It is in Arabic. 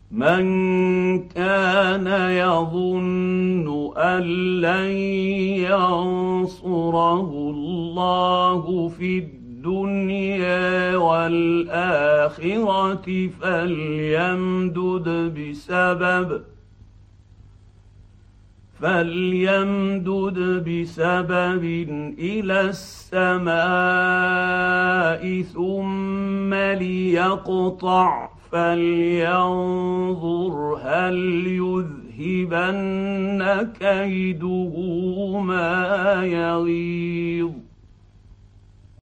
من كان يظن ان لن ينصره الله في الدنيا والاخره فليمدد بسبب الى السماء ثم ليقطع فلينظر هل يذهبن كيده ما يغيظ